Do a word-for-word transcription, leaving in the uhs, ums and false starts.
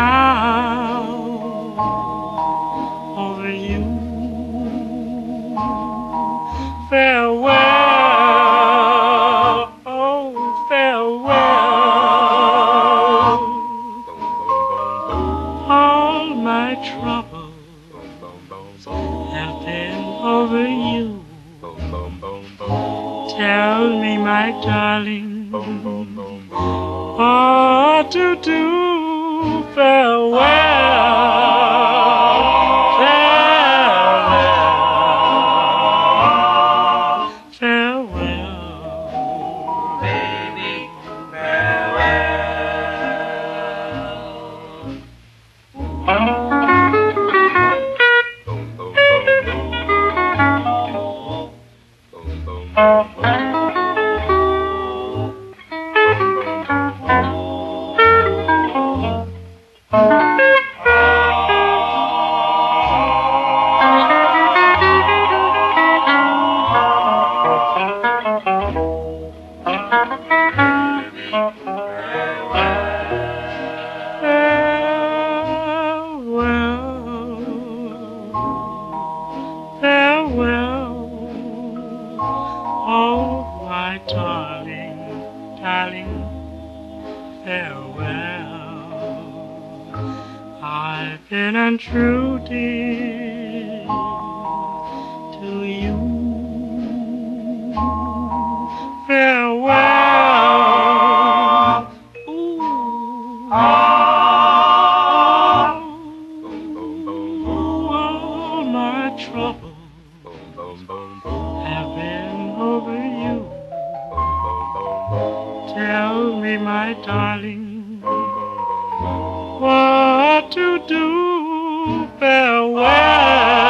now over you. Farewell, oh farewell. All my troubles have been over you. Tell me, my darling, what to do. Farewell, farewell, farewell, baby, farewell, oh my darling, darling, farewell. I've been untrue, dear, to you. Farewell, ooh, all, all my troubles have been over you. Tell me, my darling, what to do. Farewell.